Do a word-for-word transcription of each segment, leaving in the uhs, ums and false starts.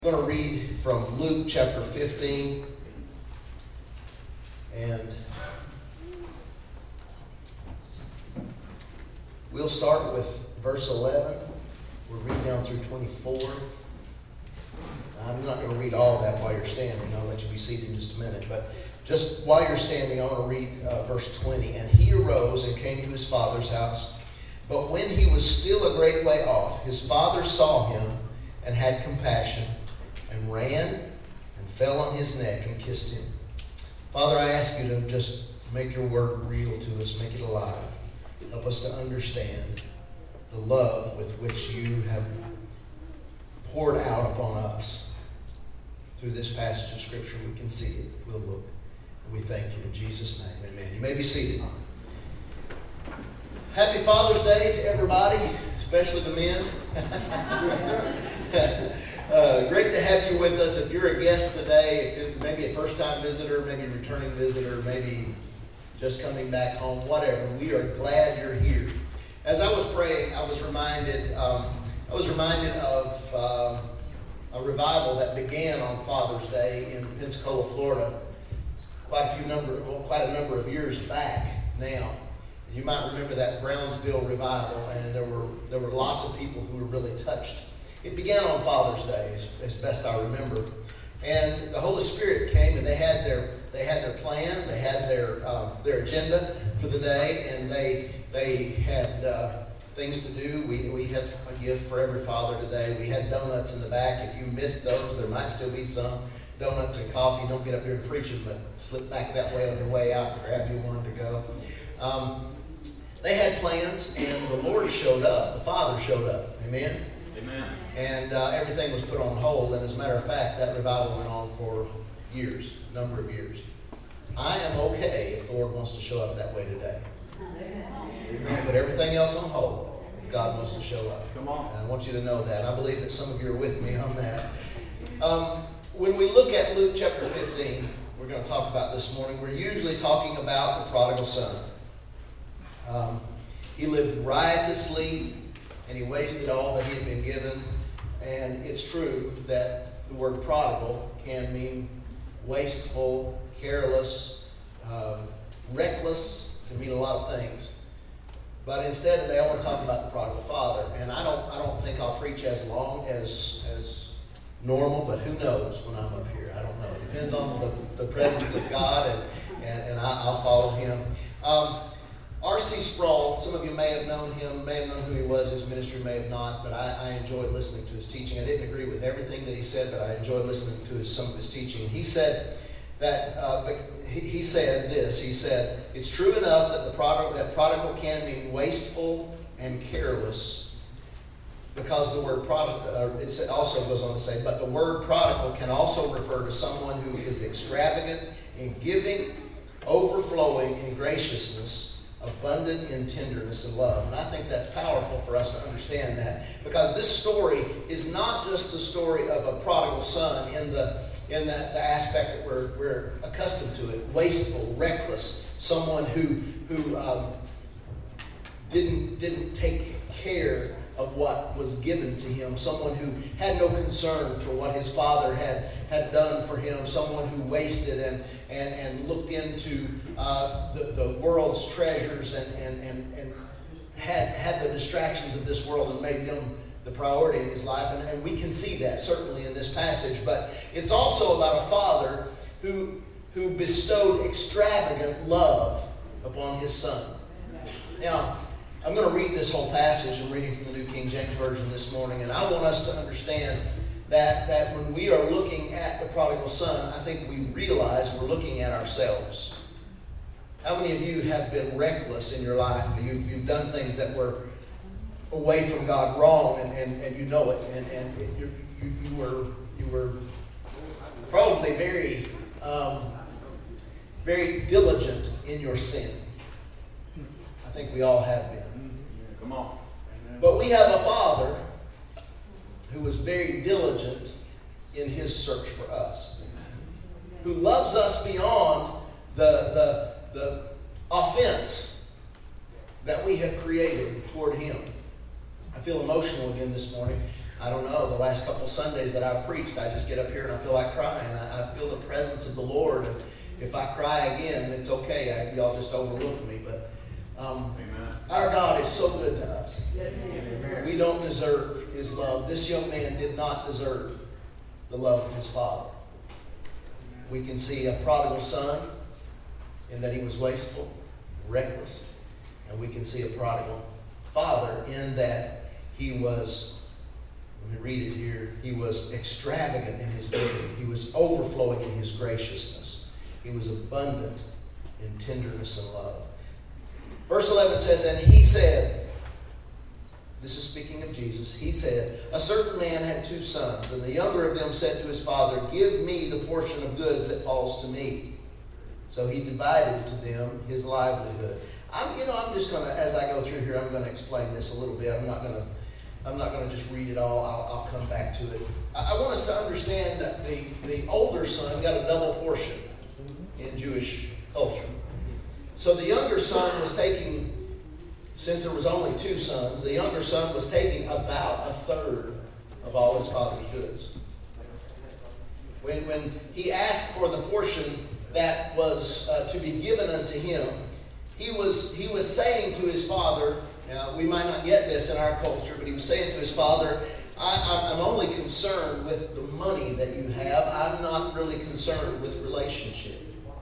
I'm going to read from Luke chapter fifteen, and we'll start with verse eleven. We'll read down through twenty-four. I'm not going to read all that while you're standing. I'll let you be seated in just a minute. But just while you're standing, I want to read uh, verse twenty. And he arose and came to his father's house. But when he was still a great way off, his father saw him and had compassion, and ran and fell on his neck and kissed him. Father, I ask you to just make your word real to us, make it alive. Help us to understand the love with which you have poured out upon us. Through this passage of Scripture, we can see it. We'll look. We thank you in Jesus' name. Amen. You may be seated. Happy Father's Day to everybody, especially the men. Uh, great to have you with us. If you're a guest today, if you're maybe a first-time visitor, maybe a returning visitor, maybe just coming back home, whatever, we are glad you're here. As I was praying, I was reminded, um, I was reminded of uh, a revival that began on Father's Day in Pensacola, Florida, quite a few number, well, quite a number of years back now. You might remember that Brownsville revival, and there were there were lots of people who were really touched. It began on Father's Day, as, as best I remember, and the Holy Spirit came, and they had their they had their plan, they had their uh, their agenda for the day, and they they had uh, things to do. We we have a gift for every father today. We had donuts in the back. If you missed those, there might still be some donuts and coffee. Don't get up here and preach them, but slip back that way on your way out and grab you one to go. Um, they had plans, and the Lord showed up. The Father showed up. Amen. Amen. And uh, everything was put on hold. And as a matter of fact, that revival went on for years, a number of years. I am okay if the Lord wants to show up that way today. We're going to put everything else on hold if God wants to show up. Come on. And I want you to know that. I believe that some of you are with me on that. Um, when we look at Luke chapter fifteen, we're going to talk about this morning, we're usually talking about the prodigal son. Um, he lived riotously, and he wasted all that he had been given. And it's true that the word prodigal can mean wasteful, careless, um, reckless, can mean a lot of things. But instead today I want to talk about the prodigal father. And I don't I don't think I'll preach as long as as normal, but who knows when I'm up here. I don't know. It depends on the, the presence of God, and, and, and I, I'll follow him. Um, R C Sproul, some of you may have known him, may have known who he was, his ministry may have not, but I, I enjoyed listening to his teaching. I didn't agree with everything that he said, but I enjoyed listening to his, some of his teaching. He said that, uh, he, he said this, he said, it's true enough that the prodigal, that prodigal can mean wasteful and careless, because the word prodigal, uh, it also goes on to say, but the word prodigal can also refer to someone who is extravagant in giving, overflowing in graciousness, abundant in tenderness and love. And I think that's powerful for us to understand that, because this story is not just the story of a prodigal son in the in the, the aspect that we're we're accustomed to it, wasteful, reckless, someone who who um, didn't didn't take care of what was given to him, someone who had no concern for what his father had had done for him, someone who wasted and and, and looked into uh, the, the world's treasures and, and, and, and had had the distractions of this world and made them the priority in his life. And, and we can see that certainly in this passage. But it's also about a father who, who bestowed extravagant love upon his son. Now, I'm going to read this whole passage. I'm reading from the New King James Version this morning, and I want us to understand that, that when we are looking at the prodigal son, I think we realize we're looking at ourselves. How many of you have been reckless in your life? You've, you've done things that were away from God, wrong, and, and, and you know it, and, and it, you, you, you were you were probably very um, very diligent in your sin. I think we all have been. Come on. But we have a father who was very diligent in his search for us, who loves us beyond the, the, the offense that we have created toward him. I feel emotional again this morning. I don't know, the last couple Sundays that I've preached, I just get up here and I feel like crying. I, I feel the presence of the Lord. And if I cry again, it's okay. I, y'all just overlook me. But um, our God is so good to us. Amen. We don't deserve His love. This young man did not deserve the love of his father. We can see a prodigal son in that he was wasteful, reckless. And we can see a prodigal father in that he was, let me read it here, he was extravagant in his giving. He was overflowing in his graciousness. He was abundant in tenderness and love. Verse eleven says, and he said, this is speaking of Jesus, he said, a certain man had two sons, and the younger of them said to his father, give me the portion of goods that falls to me. So he divided to them his livelihood. I'm, you know, I'm just going to, as I go through here, I'm going to explain this a little bit. I'm not going to, I'm not going to just read it all. I'll, I'll come back to it. I, I want us to understand that the, the older son got a double portion in Jewish culture. So the younger son was taking, since there was only two sons, the younger son was taking about a third of all his father's goods. When, when he asked for the portion that was uh, to be given unto him, he was, he was saying to his father, now we might not get this in our culture, but he was saying to his father, I, I'm only concerned with the money that you have. I'm not really concerned with relationship.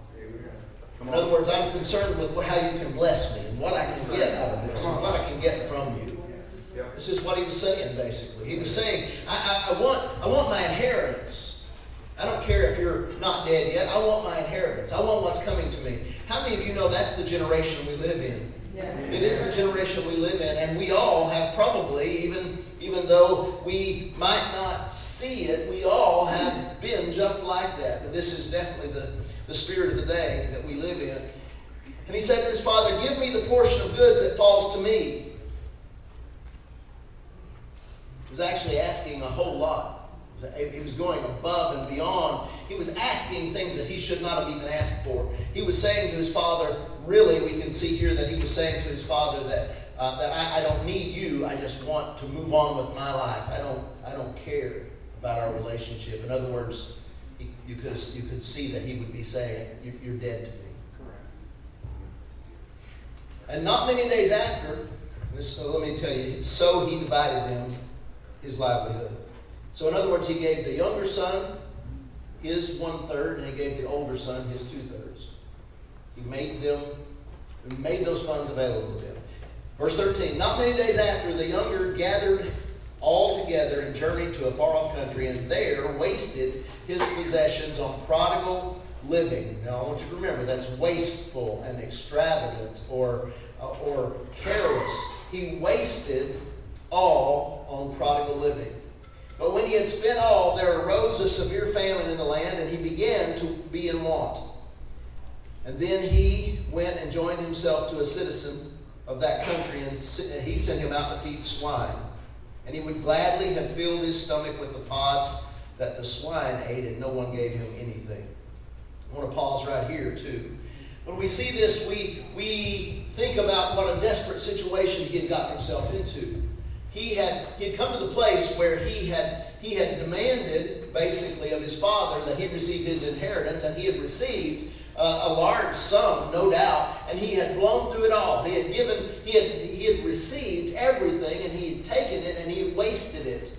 In other words, I'm concerned with how you can bless me and what I can get out of this and what I can get from you. This is what he was saying, basically. He was saying, I, I, I want I want my inheritance. I don't care if you're not dead yet. I want my inheritance. I want what's coming to me. How many of you know that's the generation we live in? Yeah. It is the generation we live in, and we all have probably, even, even though we might not see it, we all have been just like that. But this is definitely the the spirit of the day that we live in. And he said to his father, give me the portion of goods that falls to me. He was actually asking a whole lot. He was going above and beyond. He was asking things that he should not have even asked for. He was saying to his father, really, we can see here that he was saying to his father that uh, that I, I don't need you. I just want to move on with my life. I don't I don't care about our relationship. In other words, You could, you could see that he would be saying, you're dead to me. Correct. And not many days after, so let me tell you, so he divided them his livelihood. So in other words, he gave the younger son his one-third, and he gave the older son his two-thirds. He made them, he made those funds available to them. Verse thirteen, not many days after, the younger gathered all together and journeyed to a far-off country, and there wasted his possessions on prodigal living. Now, I want you to remember, that's wasteful and extravagant or, uh, or careless. He wasted all on prodigal living. But when he had spent all, there arose a severe famine in the land, and he began to be in want. And then he went and joined himself to a citizen of that country, and he sent him out to feed swine. And he would gladly have filled his stomach with the pods that the swine ate, and no one gave him anything. I want to pause right here, too. When we see this, we, we think about what a desperate situation he had gotten himself into. He had, he had come to the place where he had, he had demanded, basically, of his father that he receive his inheritance, and he had received Uh, a large sum, no doubt, and he had blown through it all. He had given, he had, he had received everything, and he had taken it, and he had wasted it.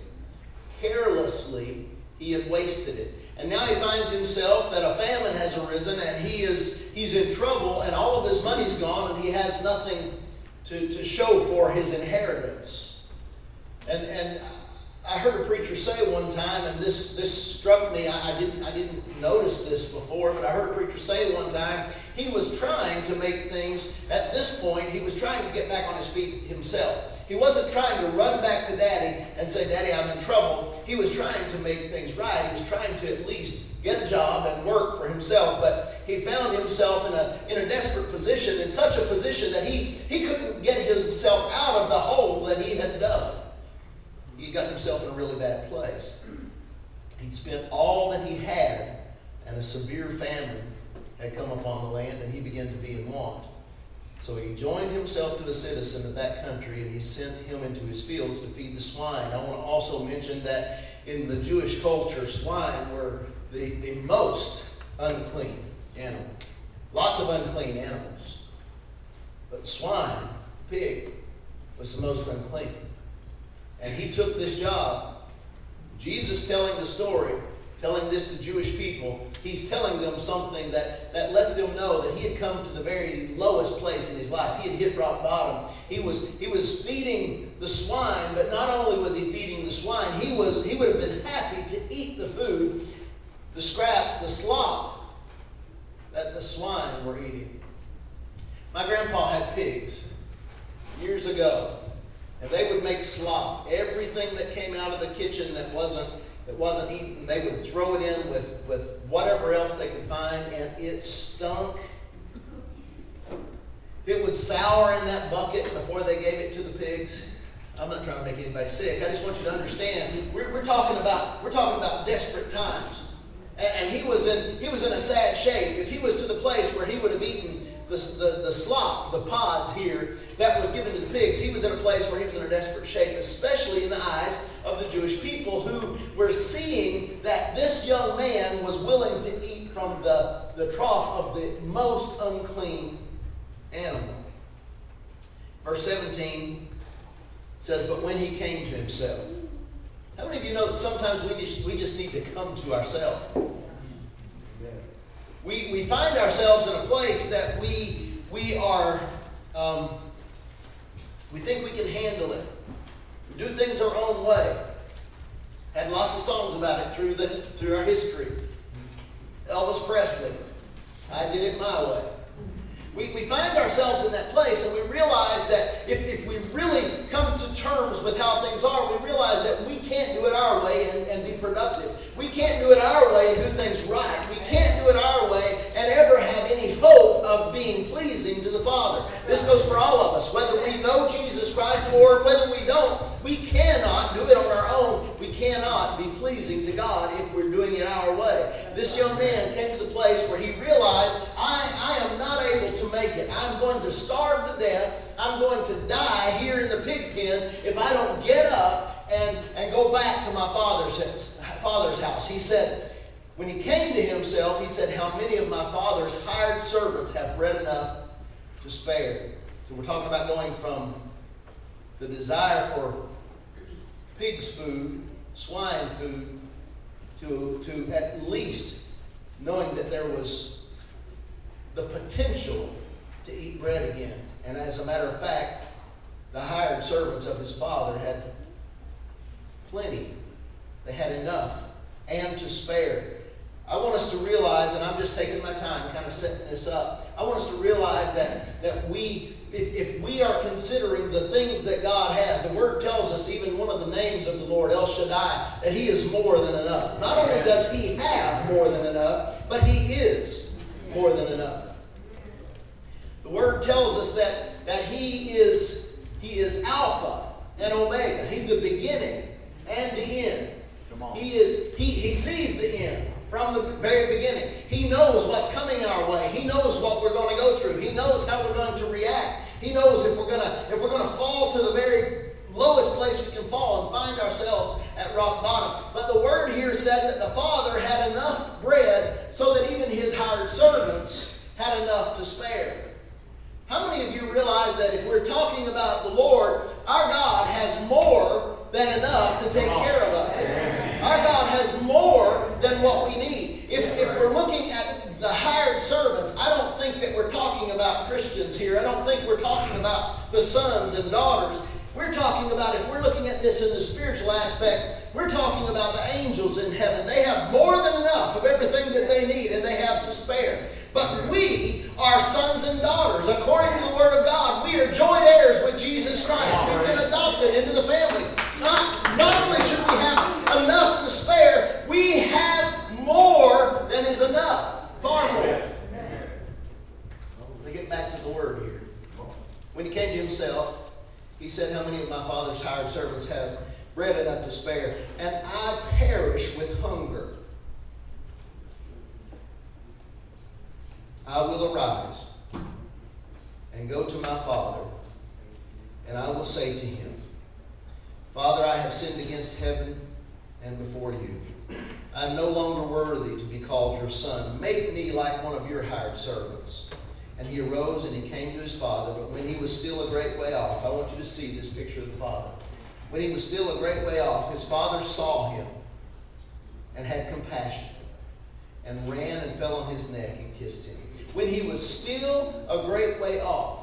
Carelessly, he had wasted it. And now he finds himself that a famine has arisen, and he is he's in trouble, and all of his money's gone, and he has nothing to, to show for his inheritance. And and I heard a preacher say one time, and this, this struck me. I, I didn't I didn't notice this before, but I heard a preacher say one time he was trying to make things, at this point, he was trying to get back on his feet himself. He wasn't trying to run back to Daddy and say, Daddy, I'm in trouble. He was trying to make things right. He was trying to at least get a job and work for himself, but he found himself in a in a desperate position, in such a position that he, he couldn't get himself out of the hole that he had dug. He got himself in a really bad place. He'd spent all that he had, and a severe famine had come upon the land, and he began to be in want. So he joined himself to a citizen of that country, and he sent him into his fields to feed the swine. I want to also mention that in the Jewish culture, swine were the, the most unclean animal. Lots of unclean animals. But swine, pig, was the most unclean. And he took this job. Jesus telling the story, telling this to Jewish people, he's telling them something that, that lets them know that he had come to the very lowest place in his life. He had hit rock bottom. He was, he was feeding the swine, but not only was he feeding the swine, he was he would have been happy to eat the food, the scraps, the slop that the swine were eating. My grandpa had pigs years ago, and they would make slop. Everything that came out of the kitchen that wasn't that wasn't eaten, they would throw it in with, with whatever else they could find, and it stunk. It would sour in that bucket before they gave it to the pigs. I'm not trying to make anybody sick. I just want you to understand. We're, we're talking about we're talking about desperate times, and, and he was in he was in a sad shape. If he was to the place where he would have eaten the, the the slop, the pods here that was given to the pigs, he was in a place where he was in a desperate shape, especially in the eyes of the Jewish people, who were seeing that this young man was willing to eat from the, the trough of the most unclean animal. Verse seventeen says, but when he came to himself. How many of you know that sometimes we just, we just need to come to ourselves? We, we find ourselves in a place that we, we are, um, we think we can handle it. We do things our own way. Had lots of songs about it through the through our history. Elvis Presley, I did it my way. We, we find ourselves in that place, and we realize that if, if we really come to terms with how things are, we realize that we can't do it our way and, and be productive. We can't do it our way and do things right. We can't do it our way and ever have any hope of being pleasing to the Father. This goes for all of us. Whether we know Jesus Christ or whether we don't, we cannot do it on our own. We cannot be pleasing to God if we're doing it our way. This young man came to the place where he realized, I, I am not able to make it. I'm going to starve to death. I'm going to die here in the pig pen if I don't get up and, and go back to my father's, father's house. He said, when he came to himself, he said, how many of my father's hired servants have bread enough to spare? So we're talking about going from the desire for pig's food, swine food, to, to at least knowing that there was the potential to eat bread again. And as a matter of fact, the hired servants of his father had plenty. They had enough and to spare. I want us to realize, and I'm just taking my time kind of setting this up, I want us to realize that, that we, if, if we are considering the things that God has, the Word tells us, even one of the names of the Lord, El Shaddai, that He is more than enough. Not only does He have more than enough, but He is more than enough. The Word tells us that, that He is, He is Alpha and Omega. He's the beginning and the end. He is He, he sees the end from the very beginning. He knows what's coming our way. He knows what we're going to go through. He knows how we're going to react. He knows if we're going to if we're going to fall to the very lowest place we can fall and find ourselves at rock bottom. But the Word here said that the Father had enough bread so that even His hired servants had enough to spare. How many of you realize that if we're talking about the Lord, our God has more than enough to take care of us? Our God has more than what we need. If, if we're looking at the hired servants, I don't think that we're talking about Christians here. I don't think we're talking about the sons and daughters. We're talking about, if we're looking at this in the spiritual aspect, we're talking about the angels in heaven. They have more than enough of everything that they need, and they have to spare. But we are sons and daughters. According to the Word of God, we are joint heirs with Jesus Christ. We've been adopted into the family. Not, not only should we have enough to spare, we have more than is enough. Far more. Let me get back to the Word here. When he came to himself, he said, how many of my father's hired servants have bread enough to spare? And I perish with hunger. I will arise and go to will say to him, Father, I have sinned against heaven and before you. I am no longer worthy to be called your son. Make me like one of your hired servants. And he arose and he came to his father, but when he was still a great way off, I want you to see this picture of the father. When he was still a great way off, his father saw him and had compassion and ran and fell on his neck and kissed him. When he was still a great way off,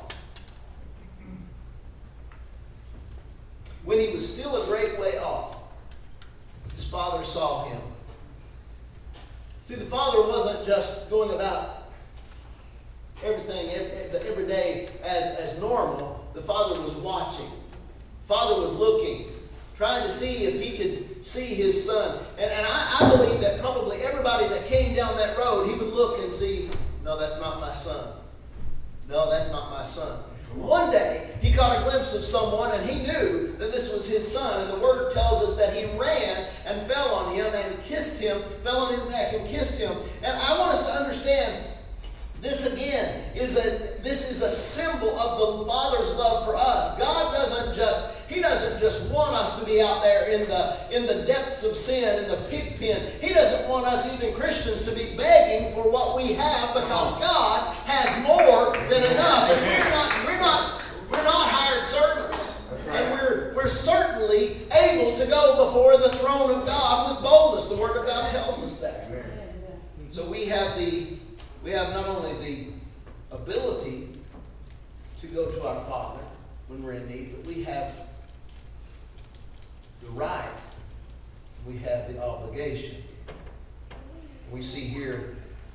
when he was still a great way off, his father saw him. See, the father wasn't just going about everything every, every day as, as normal. The father was watching. Father was looking, trying to see if he could see his son. And, and I, I believe that probably everybody that came down that road, he would look and see, no, that's not my son. No, that's not my son. One day, he caught a glimpse of someone and he knew that this was his son. And the word tells us that he ran and fell on him and kissed him, fell on his neck and kissed him. And I want us to understand this again is a this is a symbol of the Father's love for us. God doesn't just He doesn't just want us to be out there in the in the depths of sin, in the pig pen. He doesn't want us, even Christians, to be begging for what we have, because God has more than enough. And we're not we're not we're not hired servants. And we're we're certainly able to go before the throne of God with boldness. The Word of God tells us that. So we have the we have not only the ability to go to our Father when we're in need, but we have the right, we have the obligation. We see here,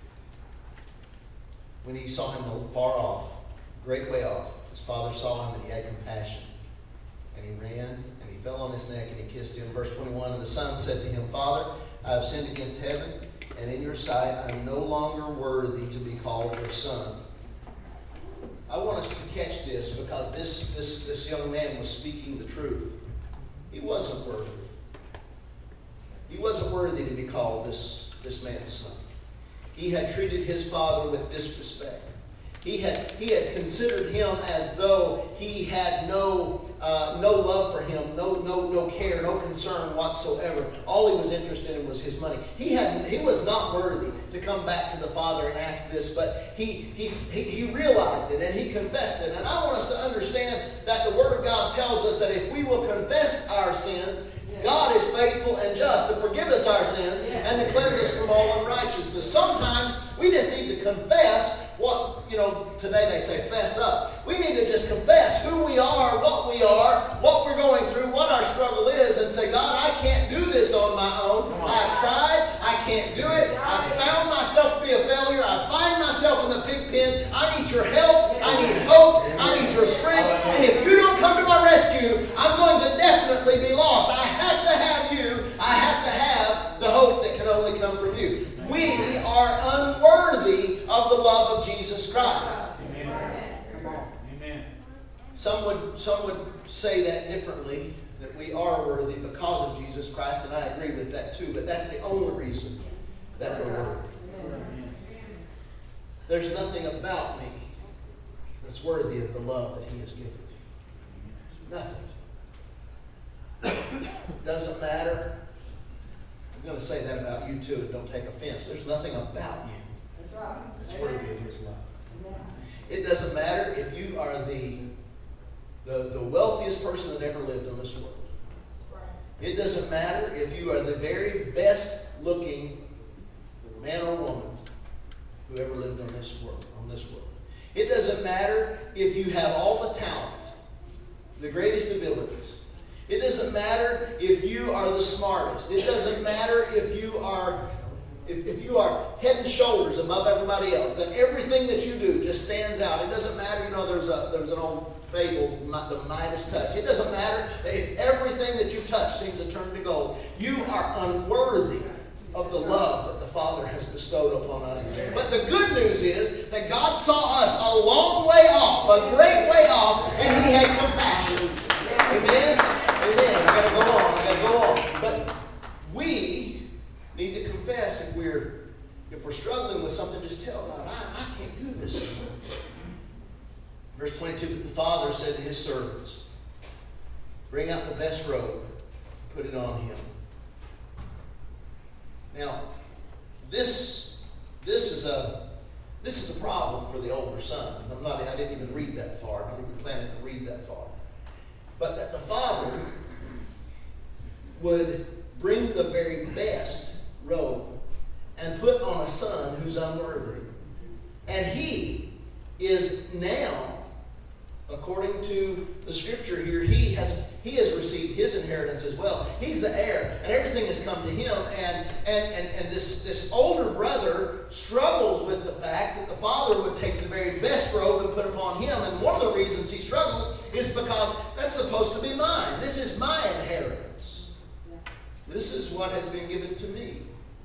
when he saw him far off, great way off, his father saw him and he had compassion. And he ran and he fell on his neck and he kissed him. Verse twenty-one, and the son said to him, Father, I have sinned against heaven and in your sight. I am no longer worthy to be called your son. I want us to catch this, because this, this, this young man was speaking the truth. He wasn't worthy. He wasn't worthy to be called this, this man's son. He had treated his father with disrespect. He had, he had considered him as though he had no, uh, no love for him, no, no, no care, no concern whatsoever. All he was interested in was his money. He had, he was not worthy to come back to the father and ask this, but he, he, he realized it and he confessed it. And I want us to understand that the Word of God tells us that if we will confess our sins, God is faithful and just to forgive us our sins and to cleanse us from all unrighteousness. Sometimes we just need to confess what, you know, today they say fess up. We need to just confess who we are, what we are, what we're going through, what our struggle is, and say, God, I can't do this on my own. I've tried. I can't do it. I've found myself to be a failure. I find myself in the pig pen. I need your help. I need hope. I need your strength. And if you don't come to my rescue, I'm going to definitely be lost. I have to have you. I have to have the hope that can only come from you. We are unworthy of the love of Jesus Christ. Amen. Some would, some would say that differently, that we are worthy because of Jesus Christ, and I agree with that too, but that's the only reason that we're worthy. There's nothing about me that's worthy of the love that He has given me. Nothing. Doesn't matter. I'm going to say that about you too, and don't take offense. There's nothing about you that's worthy of His love. It doesn't matter if you are the, the, the wealthiest person that ever lived on this world. It doesn't matter if you are the very best looking man or woman who ever lived on this world. On this world. It doesn't matter if you have all the talent, the greatest abilities. It doesn't matter if you are the smartest. It doesn't matter if you are if, if you are head and shoulders above everybody else. That everything that you do just stands out. It doesn't matter, you know, there's a there's an old fable, the Midas touch. It doesn't matter if everything that you touch seems to turn to gold. You are unworthy of the love that the Father has bestowed upon us. But the good news is that God saw us a long way off, a great way off, and He had compassion. Amen? Amen. I got to go on. I got to go on. But we need to confess if we're if we're struggling with something. Just tell God, I, I can't do this anymore. Verse twenty-two. But the Father said to His servants, Bring out the best robe, put it on him. Now, this this is a this is a problem for the older son. I'm not. I didn't even read that far. I'm not even planning to read that far. But that the father would bring the very best robe and put on a son who's unworthy. And he is now, according to the scripture here, he has he has received his inheritance as well. He's the heir, and everything has come to him. And and and, and this, this older brother struggles with the fact that the father would take the very best robe and put upon him. And one of the reasons he struggles is because that's supposed to be mine. This is my inheritance. This is what has been given to me.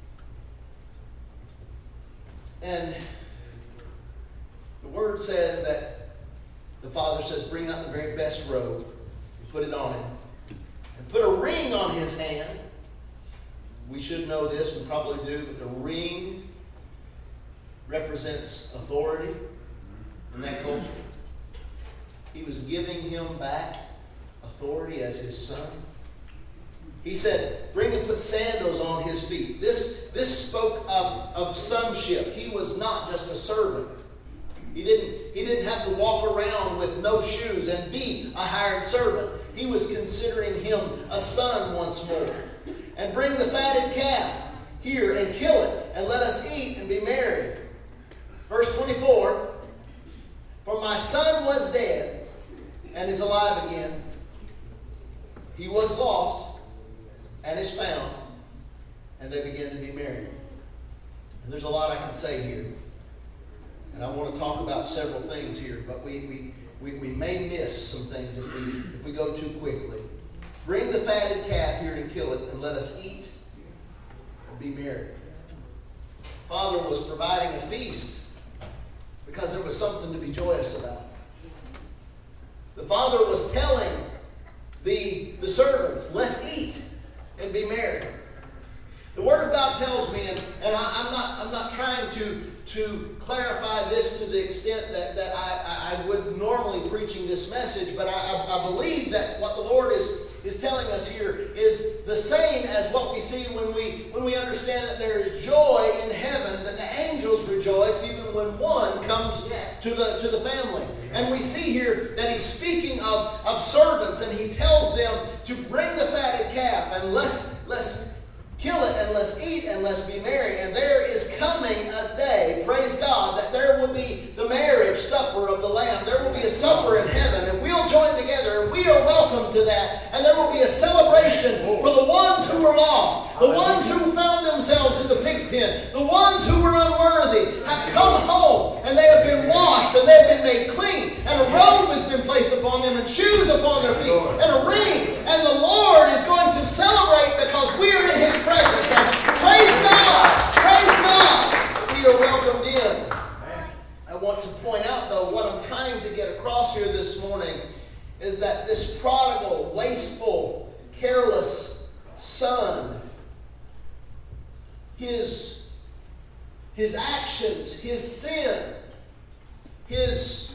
And the word says that the father says, bring out the very best robe, put it on him, and put a ring on his hand. We should know this, we probably do, but the ring represents authority in that culture. He was giving him back authority as his son. He said, bring and put sandals on his feet. This, this spoke of, of sonship. He was not just a servant. He didn't, he didn't have to walk around with no shoes and be a hired servant. He was considering him a son once more. And bring the fatted calf here and kill it, and let us eat and be merry. Verse twenty-four, for my son was dead and is alive again. He was lost and is found. And they began to be merry. And there's a lot I can say here. And I want to talk about several things here, but we, we, we, we may miss some things if we if we go too quickly. Bring the fatted calf here and kill it, and let us eat and be merry. Father was providing a feast because there was something to be joyous about. The father was telling the, the servants, let's eat and be merry. The Word of God tells me, and, and I, I'm not I'm not trying to to clarify this to the extent that, that I, I would normally preaching this message, but I, I, I believe that what the Lord is, is telling us here is the same as what we see when we when we understand that there is joy in heaven, that the angels rejoice even when one comes to the to the family. And we see here that he's speaking of, of servants, and he tells them to bring the fatted calf and let's let's kill it and let's eat and let's be merry. And there is coming a day, praise God, that there will be the marriage supper of the Lamb. There will be a supper in heaven, and we'll join together, and we are welcome to that. And there will be a celebration for the ones who were lost, the ones who found themselves in the pig pen, the ones who were unworthy have come home, and they have been washed, and they have been made clean, and a robe has been placed upon them, and shoes upon their feet, and a ring. And the Lord is going to celebrate because we are in His presence. And praise God! Praise God! We are welcomed in. I want to point out, though, what I'm trying to get across here this morning is that this prodigal, wasteful, careless son, his, his actions, his sin, his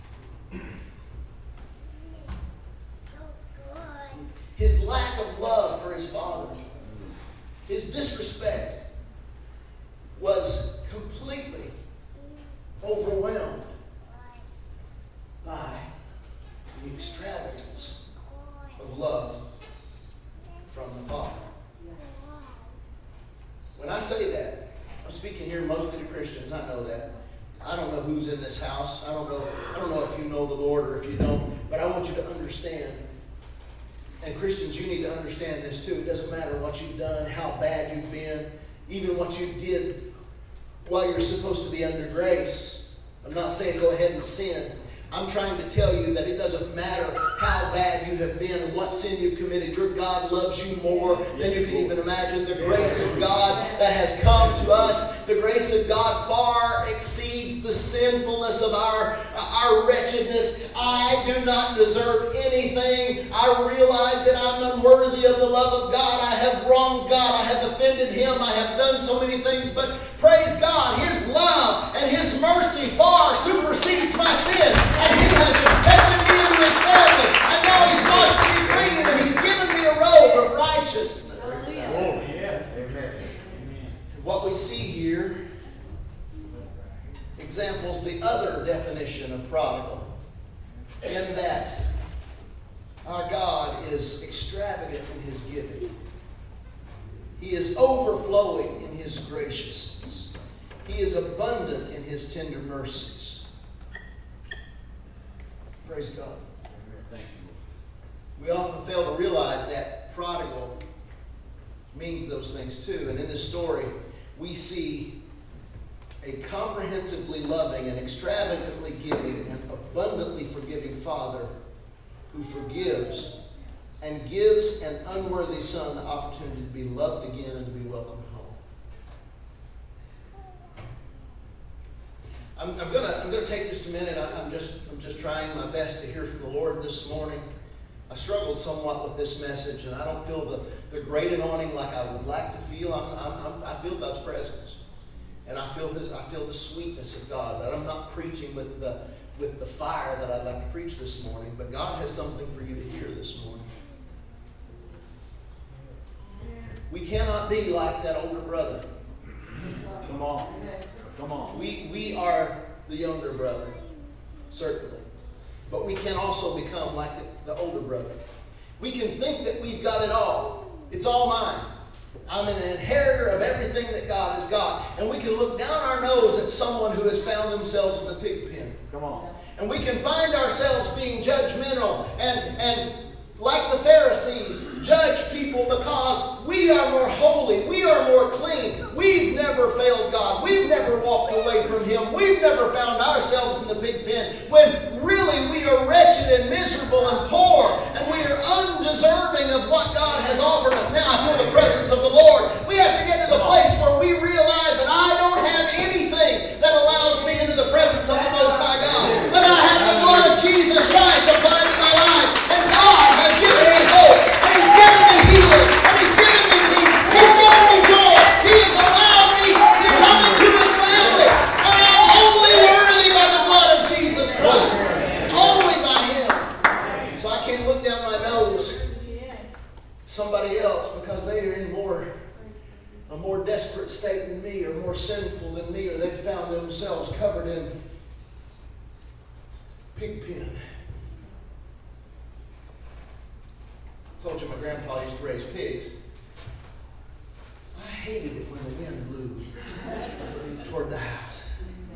his lack of love for his father, his disrespect, was completely overwhelmed by the extravagance of love from the Father. When I say that, I'm speaking here mostly to Christians. I know that. I don't know who's in this house. I don't know. I don't know if you know the Lord or if you don't. But I want you to understand. And Christians, you need to understand this too. It doesn't matter what you've done, how bad you've been, even what you did while you're supposed to be under grace. I'm not saying go ahead and sin. I'm trying to tell you that it doesn't matter how bad you have been and what sin you've committed. Your God loves you more than you can even imagine. The grace of God that has come to us, the grace of God far exceeds the sinfulness of our, our wretchedness. I do not deserve anything. I realize that I'm unworthy of the love of God. I have wronged God. I have offended Him. I have done so many things. But praise God, His love and His mercy far supersedes my sin. And He has accepted me into His family. And now He's washed me clean. what we see here examples the other definition of prodigal, in that our God is extravagant in His giving. He is overflowing in His graciousness. He is abundant in His tender mercies. Praise God. Thank you. We often fail to realize that prodigal means those things too. And in this story, we see a comprehensively loving and extravagantly giving and abundantly forgiving Father who forgives and gives an unworthy son the opportunity to be loved again and to be welcomed home. I'm, I'm gonna I'm gonna take just a minute. I, I'm just I'm just trying my best to hear from the Lord this morning. I struggled somewhat with this message, and I don't feel the, the great anointing like I would like to feel. I'm, I'm, I'm, I feel God's presence, and I feel His I feel the sweetness of God. But I'm not preaching with the with the fire that I'd like to preach this morning. But God has something for you to hear this morning. We cannot be like that older brother. Come on. Come on. We, we are the younger brother, certainly. But we can also become like the, the older brother. We can think that we've got it all. It's all mine. I'm an inheritor of everything that God has got. And we can look down our nose at someone who has found themselves in the pig pen. Come on. And we can find ourselves being judgmental and, and like the Pharisees, judge people because we are more holy, we are more clean, we've never failed God, we've never walked away from Him, we've never found ourselves in the pig pen, when really we are wretched and miserable and poor, and we are undeserving of what God has offered us. Now I feel the presence of the Lord. We have to get to the place where we realize that I don't have anything that allows me into the presence of the Most High God, but I have the blood of Jesus Christ applied to my life, and God has given me hope, and He's given me healing, and He's given me peace, He's given me joy, He has allowed me to come into His family, and I'm only worthy by the blood of Jesus Christ, only by Him. So I can't look down my nose at somebody else because they are in more a more desperate state than me, or more sinful than me, or they've found themselves covered in pig pen. I told you my grandpa used to raise pigs. I hated it when the wind blew toward the house.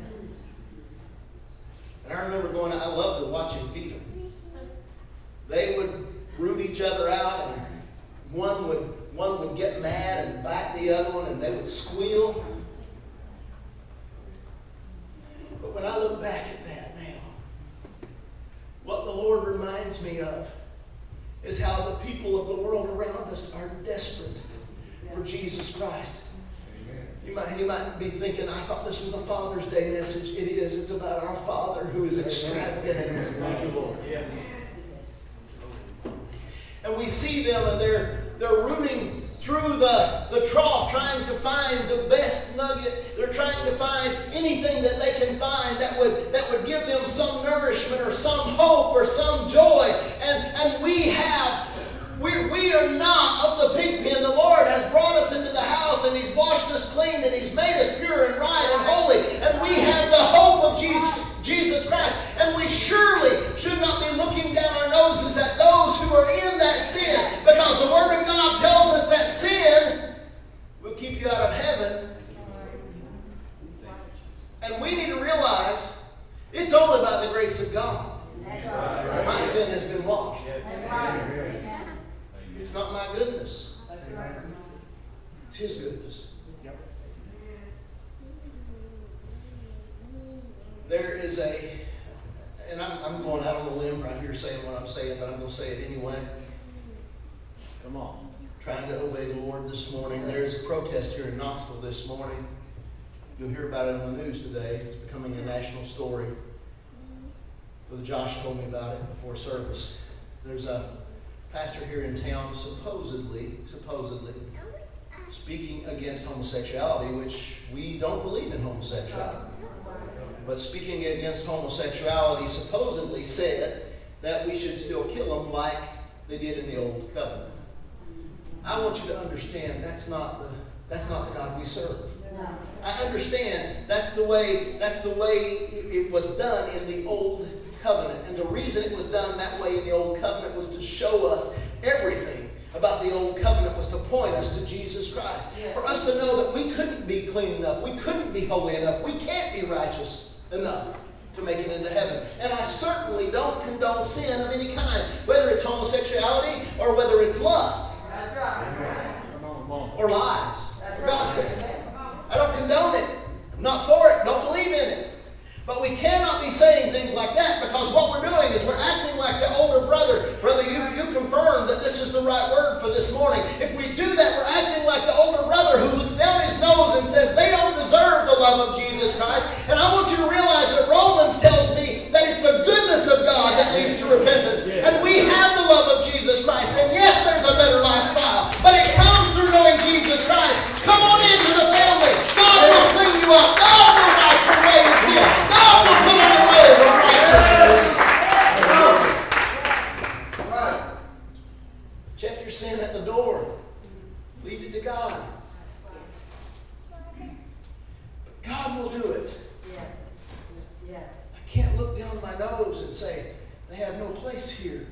And I remember going out, I loved to watch him feed them. They would root each other out, and one would one would get mad and bite the other one, and they would squeal. But when I look back at that now, what the Lord reminds me of is how the people of the world around us are desperate for Jesus Christ. You might, you might be thinking, I thought this was a Father's Day message. It is. It's about our Father who is extravagant in His love. And we see them, and they're they're rooting through the, the trough, trying to find the best nugget. They're trying to find anything that they can find that would that would give them some nourishment or some hope or some joy. And, and we have, we, we are not of the pig pen. The Lord has brought us into the house, and He's washed us clean, and He's made us pure and right and holy. And we have the hope of Jesus, Jesus Christ. And we surely should not be looking down our noses at those who are in that sin, because the Word of God tells us that sin will keep you out of heaven. And we need to realize it's only by the grace of God that my sin has been washed. It's not my goodness. It's His goodness. There is a, and I'm, I'm going out on a limb right here saying what I'm saying, but I'm going to say it anyway. Come on. Trying to obey the Lord this morning. There's a protest here in Knoxville this morning. You'll hear about it on the news today. It's becoming a national story. Brother Josh told me about it before service. There's a pastor here in town supposedly, supposedly speaking against homosexuality, which we don't believe in homosexuality. But speaking against homosexuality supposedly said that we should still kill them like they did in the Old Covenant. I want you to understand that's not the that's not the God we serve. understand that's the way, that's the way it was done in the Old Covenant. And the reason it was done that way in the Old Covenant was to show us everything about the Old Covenant was to point us to Jesus Christ. Yes. For us to know that we couldn't be clean enough, we couldn't be holy enough, we can't be righteous enough to make it into heaven. And I certainly don't condone sin of any kind, whether it's homosexuality or whether it's lust. That's right. Or lies. That's Or right. gossip. I don't condone it. I'm not for it. Don't believe in it. But we cannot be saying things like that, because what we're doing is we're acting like the older brother. Brother, you, you confirmed that this is the right word for this morning. If we do that, we're acting like the older brother who looks down his nose and says they don't deserve the love of Jesus Christ. And I want you to realize that Romans tells me that it's the goodness of God that leads to repentance. And we have the love of Jesus Christ. And yes, there's a better lifestyle, but it comes through knowing Jesus Christ. Come on into the family. God will clean you up. God will wipe away your sin. God will put on the robe of righteousness. Right. Check your sin at the door. Leave it to God. But God will do it. Yes. Yes. I can't look down my nose and say, they have no place here.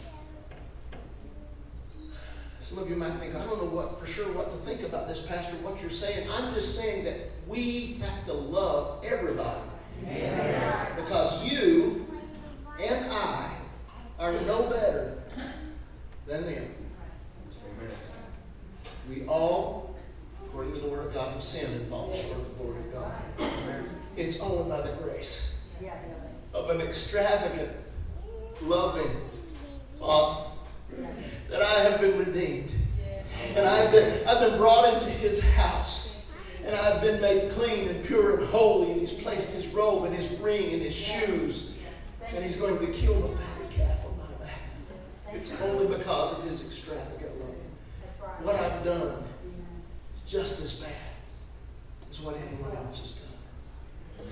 Some of you might think, I don't know what for sure what to think about this, Pastor, what you're saying. I'm just saying that we have to love everybody. Amen. Because you and I are no better than them. Amen. We all, according to the Word of God, have sinned and fallen short of the glory of God. Amen. It's only by the grace of an extravagant, loving Father that I have been redeemed. And I've been, I've been brought into His house. And I've been made clean and pure and holy. And He's placed His robe and His ring and His shoes. And He's going to kill the fatted calf on my behalf. It's only because of His extravagant love. What I've done is just as bad as what anyone else has done.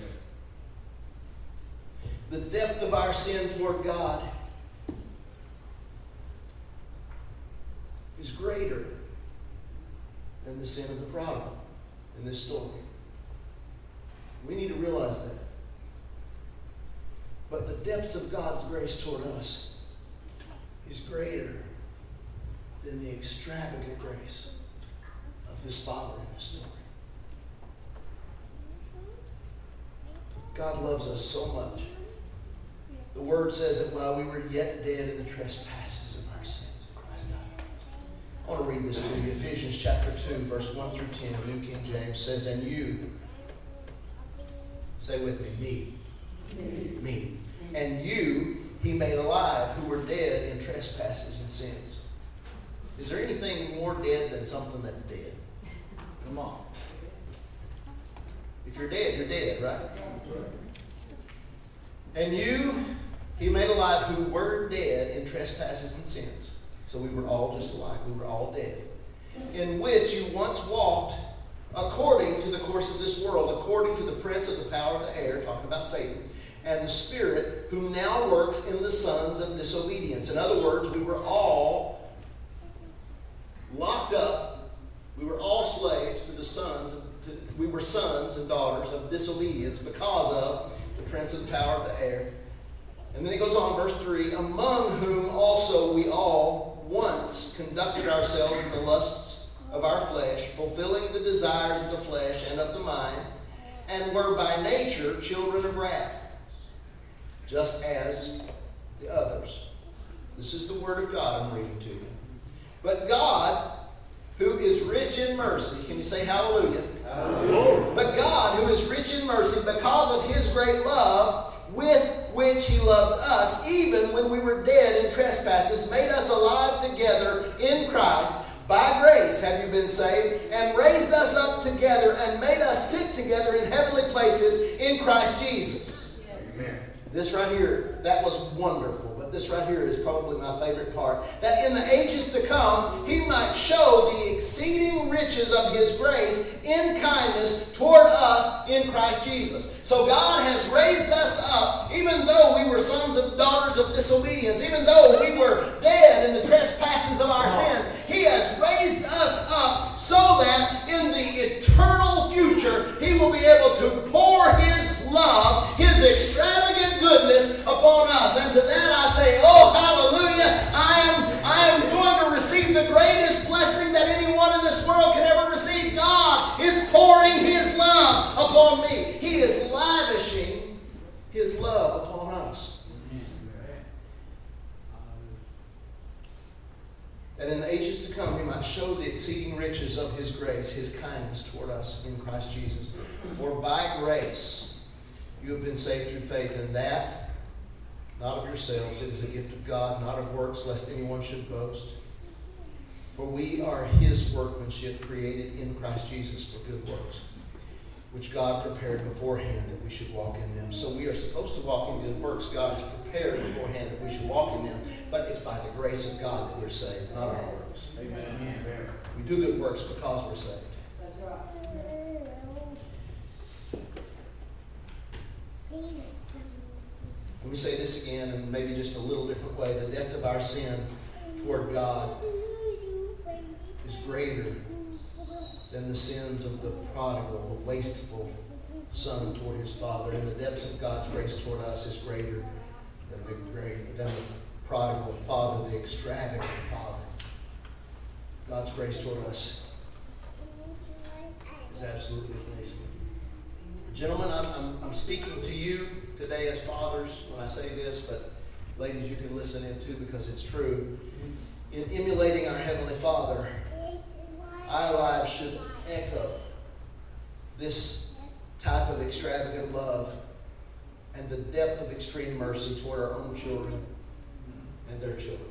The depth of our sin toward God is greater than the sin of the prodigal in this story. We need to realize that. But the depths of God's grace toward us is greater than the extravagant grace of this father in this story. God loves us so much. The Word says that while we were yet dead in the trespasses of our sins, Christ died for us. I want to read this to you. Ephesians chapter two, verse one through ten, New King James says, and you, say with me, me. Me. Me. And you He made alive who were dead in trespasses and sins. Is there anything more dead than something that's dead? Come on. If you're dead, you're dead, right? And you He made alive who were dead in trespasses and sins. So we were all just alike. We were all dead. In which you once walked according to the course of this world, according to the prince of the power of the air, talking about Satan, and the spirit who now works in the sons of disobedience. In other words, we were all locked up. We were all slaves to the sons. To, we were sons and daughters of disobedience because of the prince of the power of the air. And then he goes on, verse three, among whom also we all once conducted ourselves in the lusts of our flesh, fulfilling the desires of the flesh and of the mind, and were by nature children of wrath, just as the others. This is the word of God I'm reading to you. But God, who is rich in mercy, can you say hallelujah? Hallelujah. But God, who is rich in mercy, because of His great love, with which He loved us, even when we were dead in trespasses, made us alive together in Christ. By grace have you been saved, and raised us up together, and made us sit together in heavenly places in Christ Jesus. Amen. This right here, that was wonderful. But this right here is probably my favorite part. That in the ages to come, He might show the exceeding riches of His grace in kindness toward us in Christ Jesus. So God has raised us up, even though we were sons and daughters of disobedience, even though we were dead in the trespasses of our sins. He has raised us up so that in the eternal future He will be able to pour His love, His extravagant goodness upon us. And to that I say, oh, hallelujah, I am, I am going to receive the greatest blessing that anyone in this world can ever receive. God is pouring His love upon me. He is lavishing His love upon us. That in the ages to come He might show the exceeding riches of His grace, His kindness toward us in Christ Jesus. For by grace you have been saved through faith, and that not of yourselves, it is a gift of God, not of works, lest anyone should boast. For we are His workmanship, created in Christ Jesus for good works, which God prepared beforehand that we should walk in them. So we are supposed to walk in good works. God has prepared beforehand that we should walk in them. But it's by the grace of God that we're saved, not our works. Amen. We do good works because we're saved. That's right. Let me say this again in maybe just a little different way. The depth of our sin toward God is greater than the sins of the prodigal, the wasteful son toward his father. And the depths of God's grace toward us is greater than the great, than the prodigal father, the extravagant father. God's grace toward us is absolutely amazing. Gentlemen, I'm, I'm, I'm speaking to you today as fathers when I say this, but ladies, you can listen in too because it's true. In emulating our Heavenly Father, our lives should echo this type of extravagant love and the depth of extreme mercy toward our own children and their children.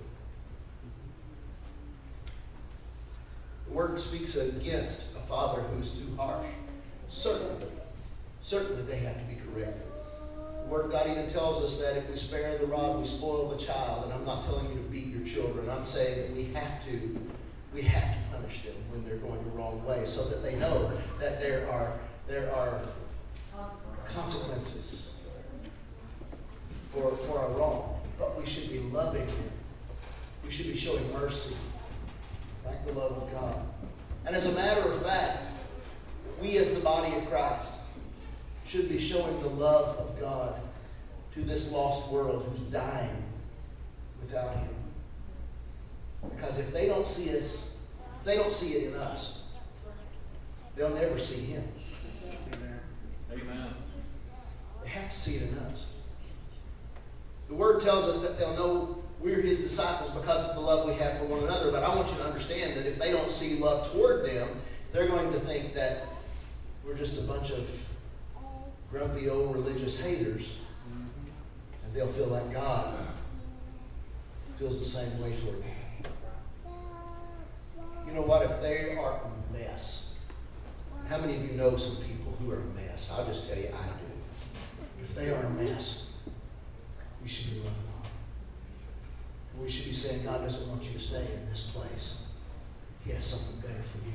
The Word speaks against a father who is too harsh. Certainly, certainly they have to be corrected. The Word of God even tells us that if we spare the rod, we spoil the child. And I'm not telling you to beat your children. I'm saying that we have to, we have to punish them when they're going the wrong way, so that they know that there are there are consequences for for our wrong. But we should be loving them. We should be showing mercy, like the love of God. And as a matter of fact, we as the body of Christ should be showing the love of God to this lost world who's dying without Him. Because if they don't see us, if they don't see it in us, they'll never see Him. Amen. They have to see it in us. The Word tells us that they'll know we're His disciples because of the love we have for one another. But I want you to understand that if they don't see love toward them, they're going to think that we're just a bunch of grumpy old religious haters. And they'll feel like God feels the same way toward them. You know what? If they are a mess, how many of you know some people who are a mess? I'll just tell you, I do. If they are a mess, we should be loving them. And we should be saying, God doesn't want you to stay in this place. He has something better for you.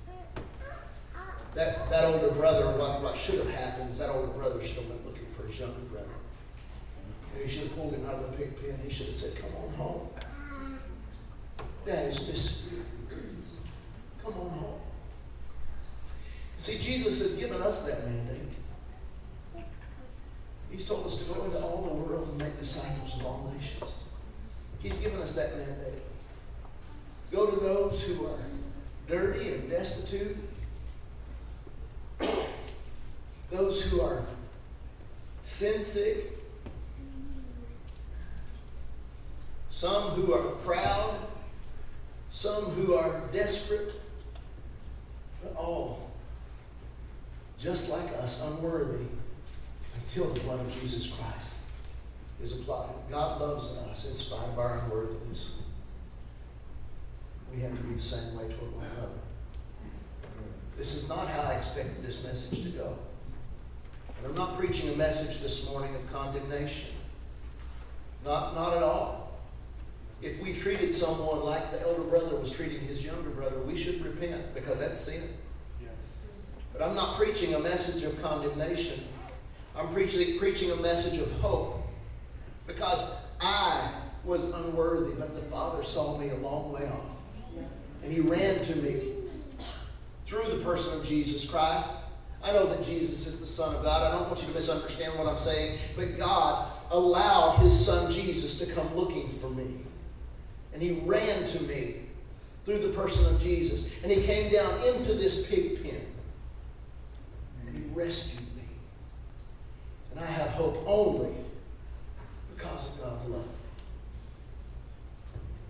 That, that older brother, what, what should have happened is that older brother should have went looking for his younger brother. And he should have pulled him out of the pig pen. He should have said, come on home. Daddy's missing you. Come on home. See, Jesus has given us that mandate. He's told us to go into all the world and make disciples of all nations. He's given us that mandate. Go to those who are dirty and destitute. Those who are sin sick. Some who are proud. Some who are desperate. But all, just like us, unworthy until the blood of Jesus Christ is applied. God loves us in spite of our unworthiness. We have to be the same way toward one another. This is not how I expected this message to go. And I'm not preaching a message this morning of condemnation. Not, not at all. If we've treated someone like the elder brother was treating his younger brother, we should repent because that's sin. But I'm not preaching a message of condemnation. I'm preaching, preaching a message of hope. Because I was unworthy, but the Father saw me a long way off. And He ran to me. through the person of Jesus Christ. I know that Jesus is the Son of God. I don't want you to misunderstand what I'm saying, but God allowed his Son Jesus to come looking for me. And he ran to me through the person of Jesus. And he came down into this pig pen. And he rescued me. And I have hope only because of God's love.